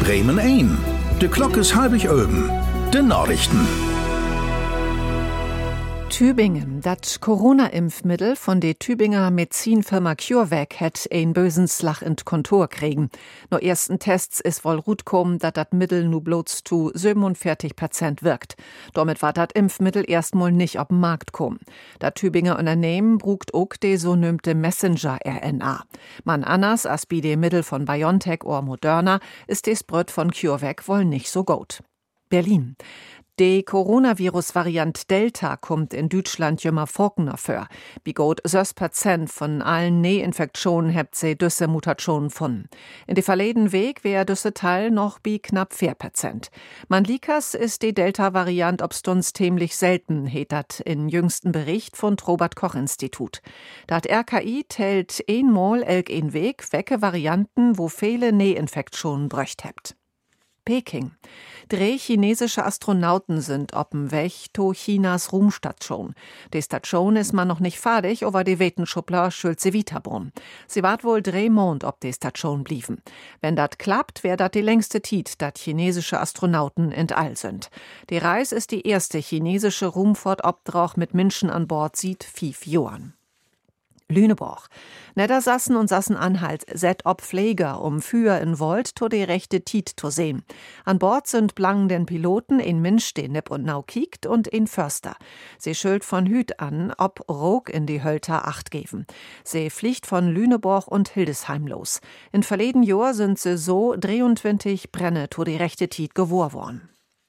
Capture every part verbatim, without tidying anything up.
Bremen ein. De Glock is halbig öben. De Nachrichten. Tübingen, dat Corona-Impfmittel von der Tübinger Medizinfirma CureVac hat ein bösen Slag in Kontor kriegen. Nur ersten Tests ist wohl gut kommen, dat dat Mittel nu bloß zu siebenundvierzig Prozent wirkt. Damit war dat Impfmittel erstmal nicht auf den Markt kommen. Dat Tübinger Unternehmen brugt auch de so nümmte Messenger-R N A. Man anders als bei de Mittel von BioNTech oder Moderna ist des Bröt von CureVac wohl nicht so gut. Berlin. Die Coronavirus-Variant Delta kommt in Deutschland jümmer Forkener für. Wie gut sechs Prozent von allen Nähinfektionen habt sie düsse Mutationen von. In die verleden Weg wäre düsse Teil noch bei knapp vier Prozent. Man likas ist die Delta-Variant obstunds ziemlich selten, hetat in jüngsten Bericht von Robert-Koch-Institut. Dat R K I tellt einmal elk ein Weg, wecke Varianten, wo viele Nähinfektionen bröcht hebt. Peking. Drei chinesische Astronauten sind op'm Weg to Chinas Ruhmstation. Die Station ist man noch nicht fertig, aber die Wetenschuppler schuld sie weiterbrunn. Sie wart wohl drei Mond ob die Station blieven. Wenn dat klappt, wär dat die längste Tiet, dat chinesische Astronauten in All sind. Die Reis ist die erste chinesische Ruhmfahrt-Obdrach mit Menschen an Bord sieht fief Johann. Lüneburg. Niedersassen und Sassenanhalt set ob Pfleger, um für in Volt to de rechte Tiet to sehen. An Bord sind blangen den Piloten in Minsch, den Nipp und Nau kiekt und in Förster. Sie schuld von Hüt an, ob Rog in die Hölter acht geben. Sie fliegt von Lüneburg und Hildesheim los. In verleden Jahr sind sie so dreiundzwanzig Brenne to de rechte Tiet gewor worden.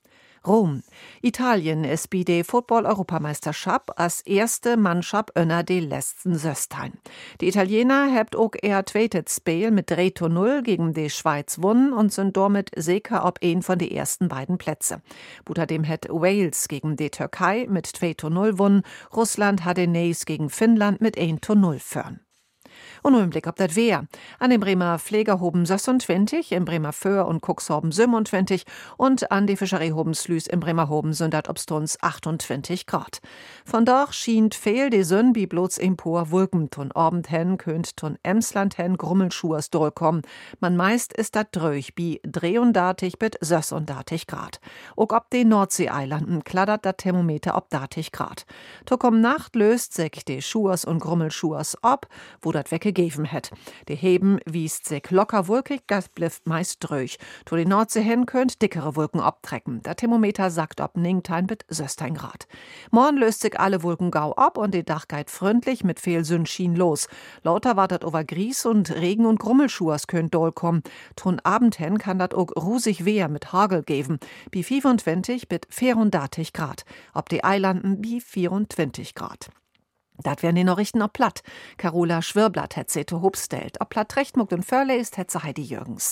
Rom. Italien ist bei der Football-Europameisterschaft als erste Mannschaft önner de letzten Söstein. Die Italiener habt auch eher zweites Spiel mit drei zu null gegen die Schweiz wonnen und sind damit sicher ob ein von den ersten beiden Plätze. Außerdem hat Wales gegen die Türkei mit zwei zu null wonnen, Russland hat den Näs gegen Finnland mit eins zu null führen. Und nun im Blick auf das Wehr. An dem Bremer Pflegerhoben sechsundzwanzig, im Bremer Föhr und Cuxhoben siebenundzwanzig und an die Fischereihoben Slüß im Bremerhoben sind dat obstuns achtundzwanzig Grad. Von dort schient fehl die Sönn bi bloß empor Wolken. Ton Abend hen könnt ton Emsland hen Grummelschuhers durchkommen. Man meist ist dat dröch bi dreiundartig bit sechsundartig Grad. Ook ob den Nordsee-Eilanden kladdert dat Thermometer ob dartig Grad. To komm Nacht löst sich die Schuhers und Grummelschuhers ob, wo dat wecke gegeben het. Die Heben wiest sich locker wolkig, das blifft meist dröch. To die Nordsee hin könnt dickere Wolken abtrecken. Der Thermometer sagt ob ningtein bit sechzehn Grad. Morgen löst sich alle Wolken gau ab und die Dach geht freundlich mit viel Sonnenschien los. Lauter wartet over Gries und Regen und Grummelschuhers könnt doll kommen. Ton Abend hin kann dat auch rusig Wehr mit Hagel geben. Bi fünfundzwanzig bit vierundartig Grad. Ob die Eilanden bi vierundzwanzig Grad. Dat wären die Nachrichten ob platt. Carola Schwirblatt hätt se to hobstellt. Ob platt recht muckt und Förle ist, hätt se Heidi Jürgens.